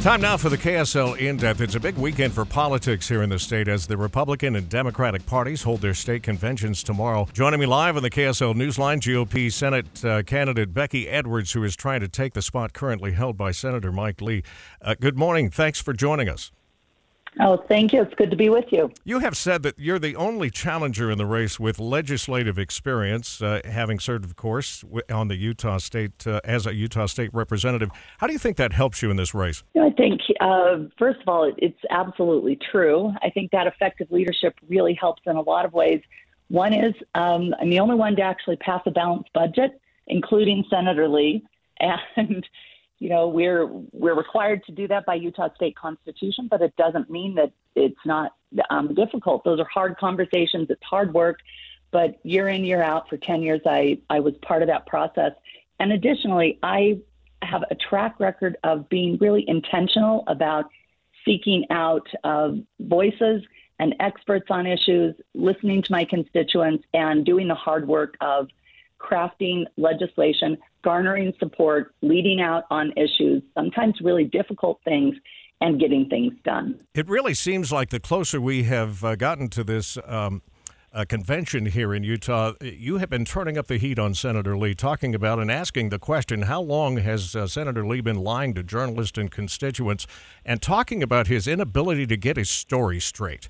Time now for the KSL In-Depth. It's a big weekend for politics here in the state as the Republican and Democratic parties hold their state conventions tomorrow. Joining me live on the KSL Newsline, GOP Senate candidate Becky Edwards, who is trying to take the spot currently held by Senator Mike Lee. Good morning. Thanks for joining us. Oh, thank you. It's good to be with you. You have said that you're the only challenger in the race with legislative experience, having served, of course, on the Utah State as a Utah State representative. How do you think that helps you in this race? I think, first of all, it's absolutely true. I think that effective leadership really helps in a lot of ways. One is I'm the only one to actually pass a balanced budget, including Senator Lee. And we're required to do that by Utah State Constitution, but it doesn't mean that it's not difficult. Those are hard conversations. It's hard work. But year in, year out, for 10 years, I was part of that process. And additionally, I have a track record of being really intentional about seeking out voices and experts on issues, listening to my constituents, and doing the hard work of crafting legislation, garnering support, leading out on issues, sometimes really difficult things, and getting things done. It really seems like the closer we have gotten to this convention here in Utah, you have been turning up the heat on Senator Lee, talking about and asking the question, how long has Senator Lee been lying to journalists and constituents, and talking about his inability to get his story straight?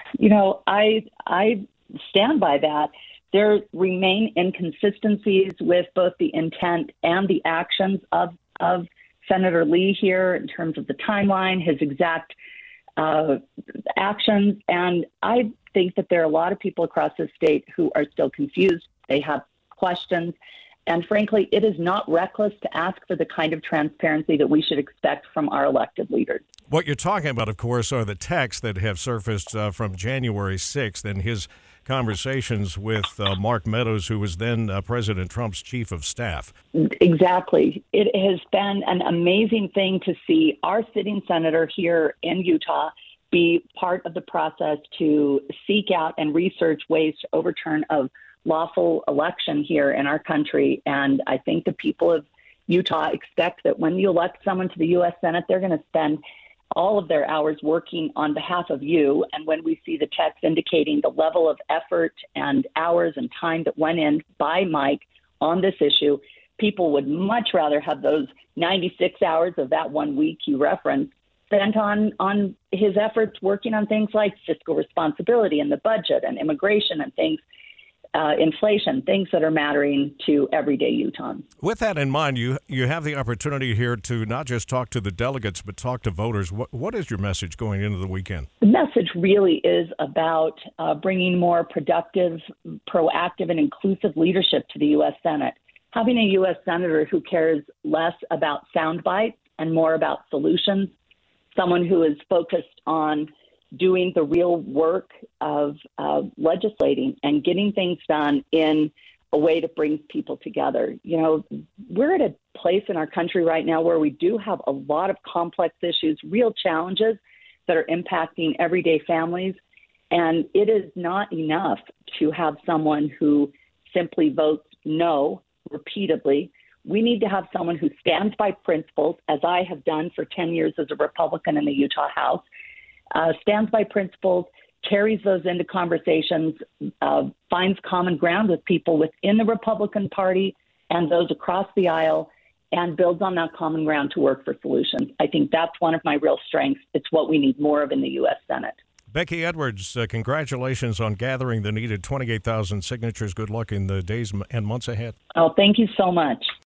I stand by that. There remain inconsistencies with both the intent and the actions of Senator Lee here in terms of the timeline, his exact actions. And I think that there are a lot of people across the state who are still confused. They have questions. And frankly, it is not reckless to ask for the kind of transparency that we should expect from our elected leaders. What you're talking about, of course, are the texts that have surfaced from January 6th and his conversations with Mark Meadows, who was then President Trump's chief of staff. Exactly. It has been an amazing thing to see our sitting senator here in Utah be part of the process to seek out and research ways to overturn a lawful election here in our country. And I think the people of Utah expect that when you elect someone to the U.S. Senate, they're going to spend all of their hours working on behalf of you. And when we see the text indicating the level of effort and hours and time that went in by Mike on this issue, people would much rather have those 96 hours of that 1 week you referenced spent on his efforts working on things like fiscal responsibility and the budget and immigration and things, inflation, things that are mattering to everyday Utahns. With that in mind, you have the opportunity here to not just talk to the delegates, but talk to voters. What is your message going into the weekend? The message really is about bringing more productive, proactive, and inclusive leadership to the U.S. Senate. Having a U.S. Senator who cares less about sound bites and more about solutions, someone who is focused on doing the real work of legislating and getting things done in a way that brings people together. We're at a place in our country right now where we do have a lot of complex issues, real challenges that are impacting everyday families. And it is not enough to have someone who simply votes no repeatedly. We need to have someone who stands by principles, as I have done for 10 years as a Republican in the Utah House, stands by principles, carries those into conversations, finds common ground with people within the Republican Party and those across the aisle, and builds on that common ground to work for solutions. I think that's one of my real strengths. It's what we need more of in the U.S. Senate. Becky Edwards, congratulations on gathering the needed 28,000 signatures. Good luck in the days and months ahead. Oh, thank you so much.